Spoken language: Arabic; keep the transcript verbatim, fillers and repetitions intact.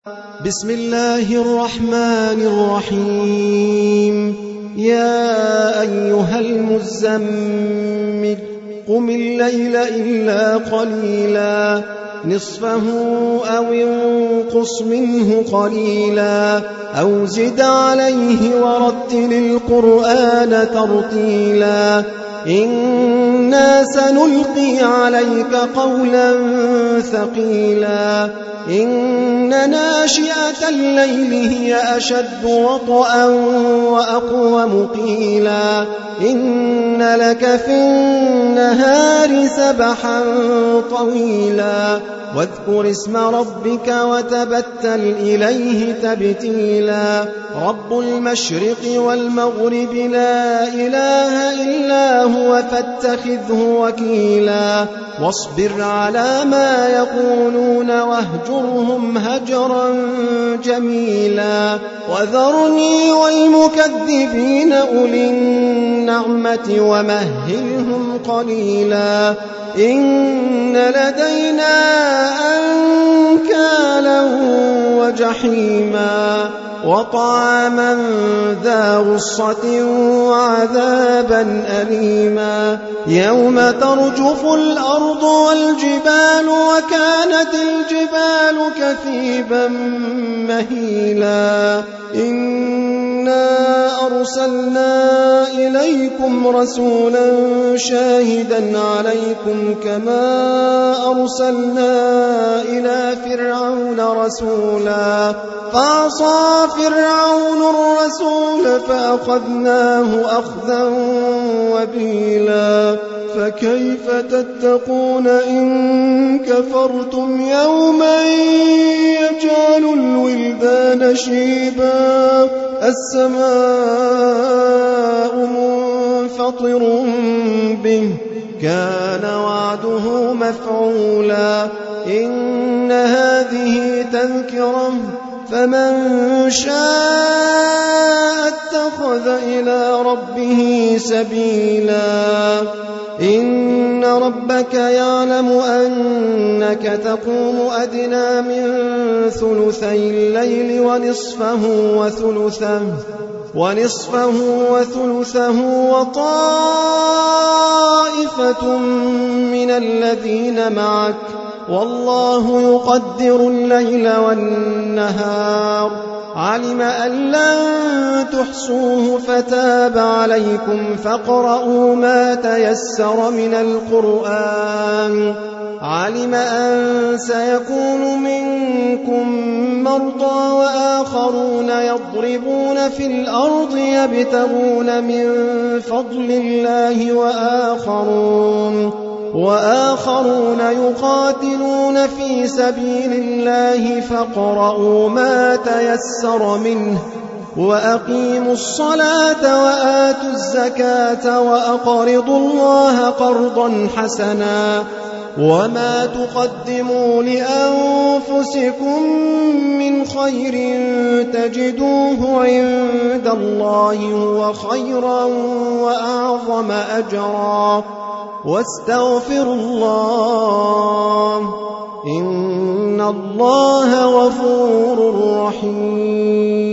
بسم الله الرحمن الرحيم. يا أيها المزمل قم الليل إلا قليلا نصفه أو انقص منه قليلا أو زد عليه ورتل القرآن ترتيلا إنا سنلقي عليك قولا ثقيلا إن ناشئة الليل هي أشد وطئا وأقوم قيلا إن لك في النهار سبحا طويلا واذكر اسم ربك وتبتل إليه تبتيلا رب المشرق والمغرب لا إله إلا هو فاتخذه وكيلا واصبر على ما يقولون واهجرهم هجرا جميلا وذرني والمكذبين أولي النعمة ومهلهم قليلا إن لدينا أنكالا وجحيما وطعاما ذا غصة وعذابا أليما يوم ترجف الأرض والجبال وكانت الجبال كثيبا مهيلا إنا أرسلنا إليكم رسولا شاهدا عليكم كما أرسلنا إلى فرعون رسولا فعصى فرعون الرسول فأخذناه أخذا وبيلا فكيف تتقون إن كفرتم يوما يجعل الولدان شيبا السماء منفطر به كان وعده مفعولا إن هذه تذكرة فمن شاء اتخذ إلى ربه سبيلا إن ربك يعلم أنك تقوم أدنى من ثلثي الليل ونصفه وثلثه ونصفه وثلثه وطائفة من الذين معك والله يقدر الليل والنهار علم أن لن تحصوه فتاب عليكم فاقرؤوا ما تيسر من القرآن علم أن سيكون منكم مرضى وآخرون يضربون في الأرض يبتغون من فضل الله وآخرون وآخرون يقاتلون في سبيل الله فاقرؤوا ما تيسر منه وأقيموا الصلاة وآتوا الزكاة وأقرضوا الله قرضا حسنا وما تقدموا لأنفسكم من خير تجدوه عند الله هو خيرا وأعظم أجرا واستغفروا الله إن الله غفور رحيم.